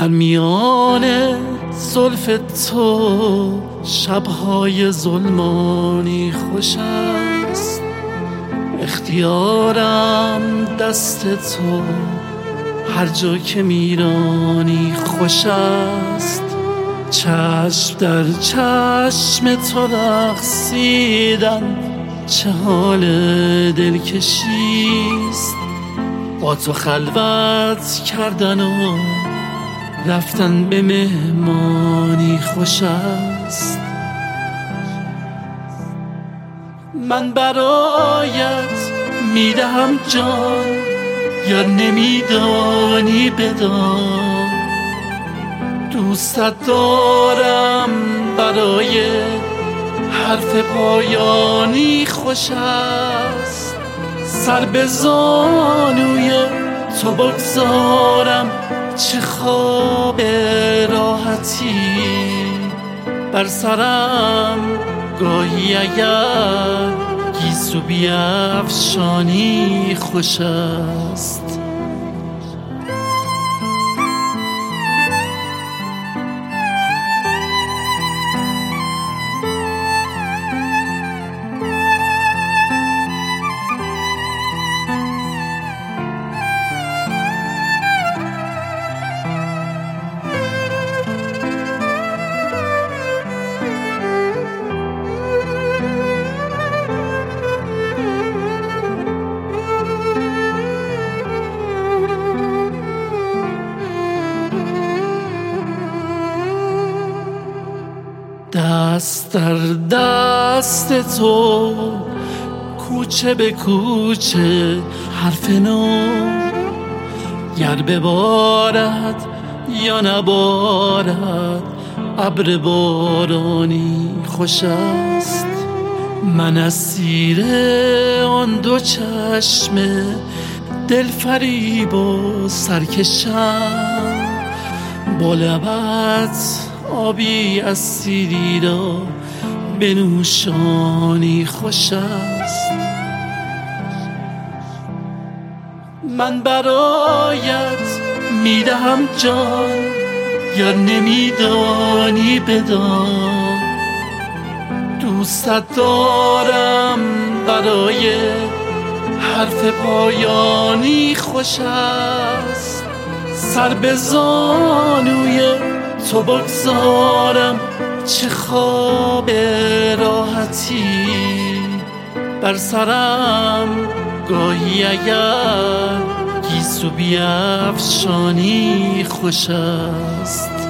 در میان زلف تو شبهای ظلمانی خوش است، اختیارم دست تو، هر جا که میرانی خوش است. چشم در چشم تو رقصیدن چه حال دلکشیست، با تو خلوت کردن و رفتن به مهمانی خوش است. من برایت میدهم جان، یا نمیدانی بدان، دوستت دارم برای حرف پایانی خوش است. سر به زانوی تو بگذارم چه خواب راحتی بر سرم، گاهی اگر گیسو بیفشانی خوش است. دست در دست تو، کوچه به کوچه حرف نو، گر ببارد یا نبارد ابر بارانی خوش است. من اسیر آن دو چشم دلفریب و سرکشم، با لبت آبی از سیری را به نوشانی خوش است. من برایت میدهم جان، یا نمیدانی بدان، دوستت دارم برای حرف پایانی خوش است. سر به زانوی تو بگذارم چه خواب راحتی بر سرم، گاهی اگر گیسو بیفشانی خوش است.